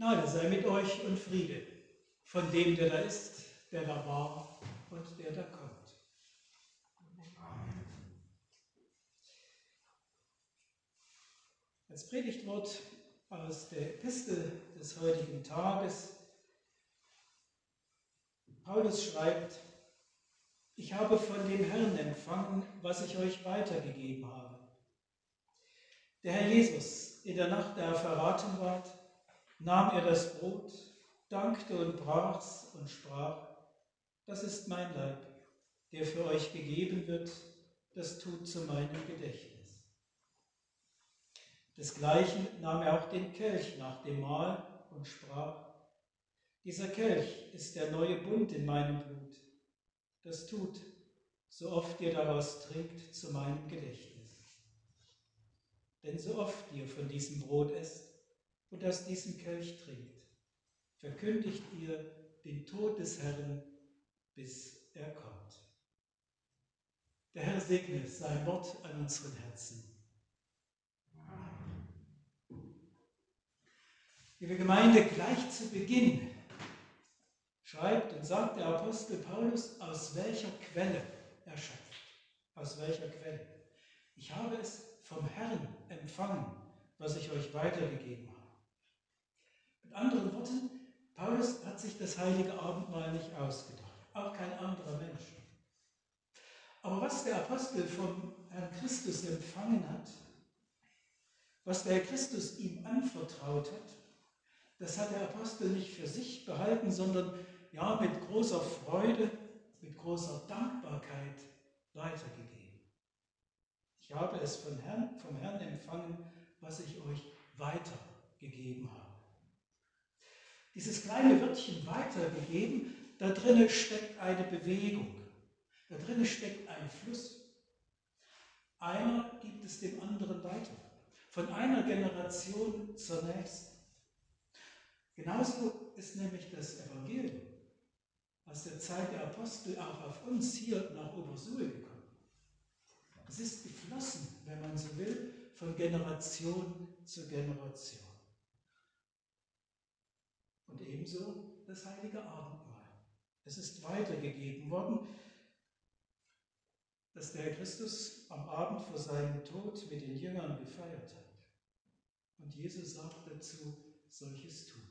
Gnade sei mit euch und Friede von dem, der da ist, der da war und der da kommt. Amen. Als Predigtwort aus der Epistel des heutigen Tages. Paulus schreibt: Ich habe von dem Herrn empfangen, was ich euch weitergegeben habe. Der Herr Jesus, in der Nacht, da er verraten ward, nahm er das Brot, dankte und brach's und sprach: Das ist mein Leib, der für euch gegeben wird, das tut zu meinem Gedächtnis. Desgleichen nahm er auch den Kelch nach dem Mahl und sprach: Dieser Kelch ist der neue Bund in meinem Blut. Das tut, so oft ihr daraus trinkt, zu meinem Gedächtnis. Denn so oft ihr von diesem Brot esst und aus diesem Kelch trinkt, verkündigt ihr den Tod des Herrn, bis er kommt. Der Herr segne sein Wort an unseren Herzen. Liebe Gemeinde, gleich zu Beginn schreibt und sagt der Apostel Paulus, aus welcher Quelle er schöpft. Aus welcher Quelle? Ich habe es vom Herrn empfangen, was ich euch weitergegeben habe. Mit anderen Worten, Paulus hat sich das heilige Abendmahl nicht ausgedacht, auch kein anderer Mensch. Aber was der Apostel vom Herrn Christus empfangen hat, was der Herr Christus ihm anvertraut hat, das hat der Apostel nicht für sich behalten, sondern ja, mit großer Freude, mit großer Dankbarkeit weitergegeben. Ich habe es vom Herrn empfangen, was ich euch weitergegeben habe. Dieses kleine Wörtchen weitergegeben, da drinnen steckt eine Bewegung, da drinnen steckt ein Fluss. Einer gibt es dem anderen weiter, von einer Generation zur nächsten. Genauso ist nämlich das Evangelium aus der Zeit der Apostel auch auf uns hier nach Obersuhl gekommen. Es ist geflossen, wenn man so will, von Generation zu Generation. Und ebenso das heilige Abendmahl. Es ist weitergegeben worden, dass der Herr Christus am Abend vor seinem Tod mit den Jüngern gefeiert hat. Und Jesus sagt dazu, solches tut.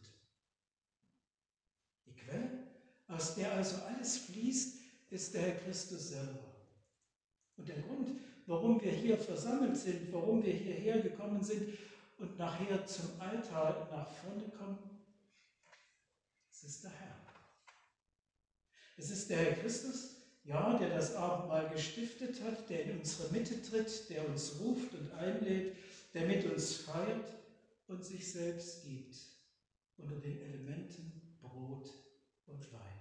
Die Quelle, aus der also alles fließt, ist der Herr Christus selber. Und der Grund, warum wir hier versammelt sind, warum wir hierher gekommen sind und nachher zum Altar nach vorne kommen, es ist der Herr. Es ist der Herr Christus, ja, der das Abendmahl gestiftet hat, der in unsere Mitte tritt, der uns ruft und einlädt, der mit uns feiert und sich selbst gibt unter den Elementen Brot und Wein.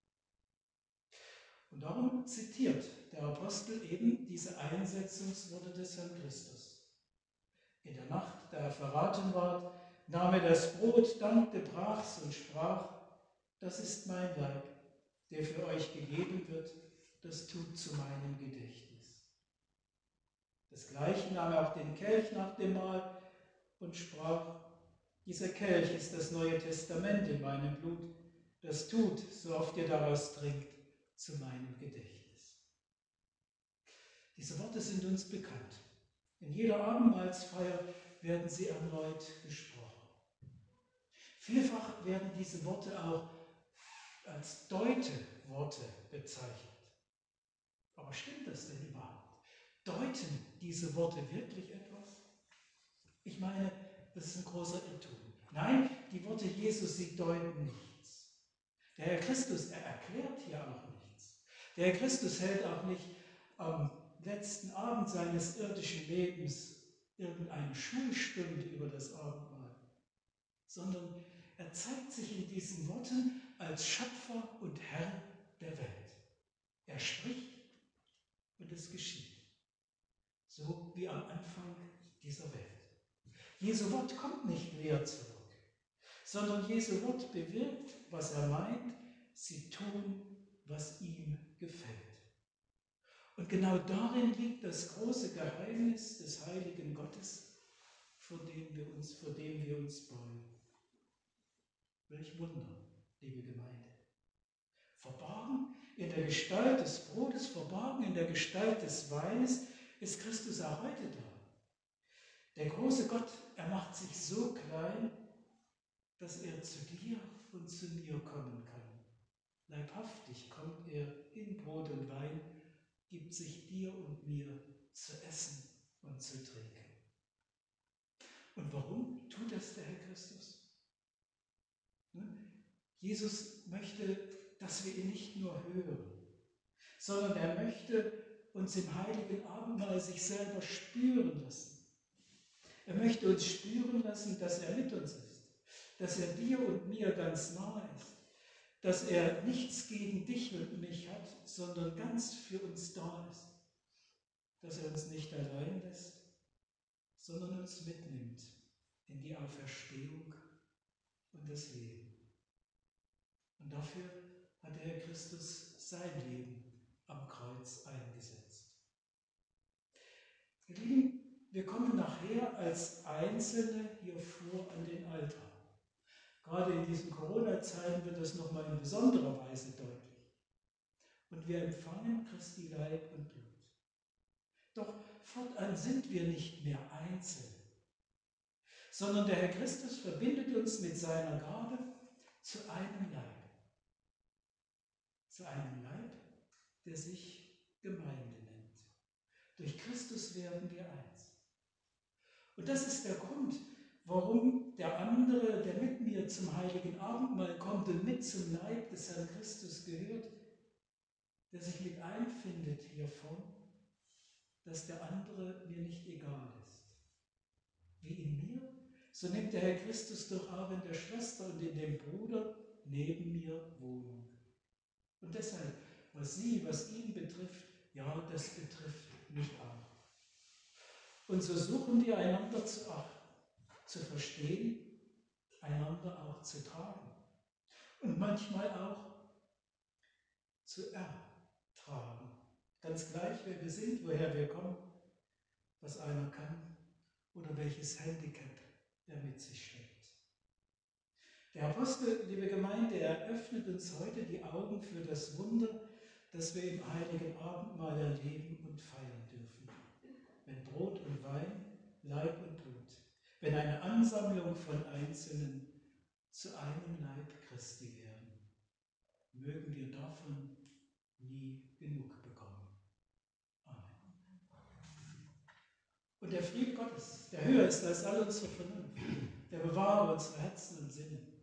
Und darum zitiert der Apostel eben diese Einsetzungsworte des Herrn Christus. In der Nacht, da er verraten ward, nahm er das Brot, dankte, brach's und sprach: Das ist mein Leib, der für euch gegeben wird, das tut zu meinem Gedächtnis. Desgleichen nahm er auch den Kelch nach dem Mahl und sprach: Dieser Kelch ist das Neue Testament in meinem Blut, das tut, so oft ihr daraus trinkt, zu meinem Gedächtnis. Diese Worte sind uns bekannt. In jeder Abendmahlsfeier werden sie erneut gesprochen. Vielfach werden diese Worte auch als Deuteworte bezeichnet. Aber stimmt das denn überhaupt? Deuten diese Worte wirklich etwas? Ich meine, das ist ein großer Irrtum. Nein, die Worte Jesus, sie deuten nichts. Der Herr Christus, er erklärt hier auch nichts. Der Herr Christus hält auch nicht am letzten Abend seines irdischen Lebens irgendeine Schulstunde über das Abendmahl, sondern er zeigt sich in diesen Worten als Schöpfer und Herr der Welt. Er spricht und es geschieht, so wie am Anfang dieser Welt. Jesu Wort kommt nicht leer zurück, sondern Jesu Wort bewirkt, was er meint, sie tun, was ihm gefällt. Und genau darin liegt das große Geheimnis des heiligen Gottes, vor dem wir uns beugen. Welch Wunder, liebe Gemeinde. Verborgen in der Gestalt des Brotes, verborgen in der Gestalt des Weines ist Christus auch heute da. Der große Gott, er macht sich so klein, dass er zu dir und zu mir kommen kann. Leibhaftig kommt er in Brot und Wein, gibt sich dir und mir zu essen und zu trinken. Und warum tut das der Herr Christus? Jesus möchte, dass wir ihn nicht nur hören, sondern er möchte uns im heiligen Abendmahl sich selber spüren lassen. Er möchte uns spüren lassen, dass er mit uns ist, dass er dir und mir ganz nahe ist, dass er nichts gegen dich und mich hat, sondern ganz für uns da ist, dass er uns nicht allein lässt, sondern uns mitnimmt in die Auferstehung und das Leben. Und dafür hat der Herr Christus sein Leben am Kreuz eingesetzt. Ihr Lieben, wir kommen nachher als Einzelne hier vor an den Altar. Gerade in diesen Corona-Zeiten wird das nochmal in besonderer Weise deutlich. Und wir empfangen Christi Leib und Blut. Doch fortan sind wir nicht mehr einzeln, sondern der Herr Christus verbindet uns mit seiner Gabe zu einem Leib. Zu einem Leib, der sich Gemeinde nennt. Durch Christus werden wir eins. Und das ist der Grund, warum der andere, der mit mir zum heiligen Abendmahl kommt und mit zum Leib des Herrn Christus gehört, der sich mit einfindet hiervon, dass der andere mir nicht egal ist. Wie in mir, so nimmt der Herr Christus doch auch in der Schwester und in dem Bruder neben mir Wohnung. Und deshalb, was ihn betrifft, ja, das betrifft mich auch. Und so suchen wir einander zu achten, zu verstehen, einander auch zu tragen und manchmal auch zu ertragen. Ganz gleich, wer wir sind, woher wir kommen, was einer kann oder welches Handicap er mit sich schleppt. Der Apostel, liebe Gemeinde, eröffnet uns heute die Augen für das Wunder, das wir im heiligen Abendmahl erleben und feiern dürfen. Wenn Brot und Wein, Leib und Blut, wenn eine Ansammlung von Einzelnen zu einem Leib Christi werden, mögen wir davon nie genug bekommen. Amen. Und der Friede Gottes, der höher ist als all unsere Vernunft, der bewahre unsere Herzen und Sinne